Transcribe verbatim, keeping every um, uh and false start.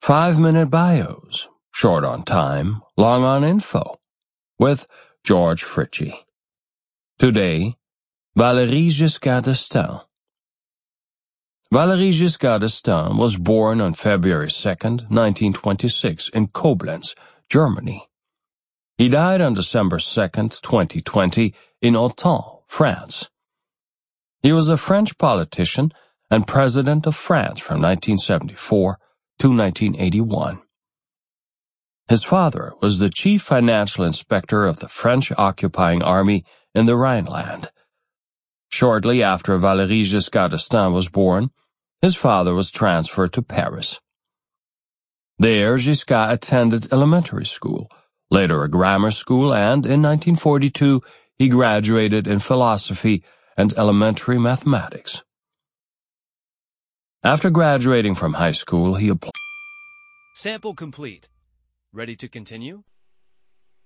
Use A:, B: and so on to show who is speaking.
A: Five-minute bios, short on time, long on info, with George Fritchie. Today, Valéry Giscard d'Estaing. Valéry Giscard d'Estaing was born on February second, nineteen twenty-six in Koblenz, Germany. He died on December second, twenty twenty in Autun, France. He was a French politician and President of France from nineteen seventy-four to nineteen eighty-one. His father was the chief financial inspector of the French occupying army in the Rhineland. Shortly after Valéry Giscard d'Estaing was born, his father was transferred to Paris. There, Giscard attended elementary school, later a grammar school, and in nineteen forty-two he graduated in philosophy and elementary mathematics. After graduating from high school, he applied.
B: Sample complete. Ready to continue?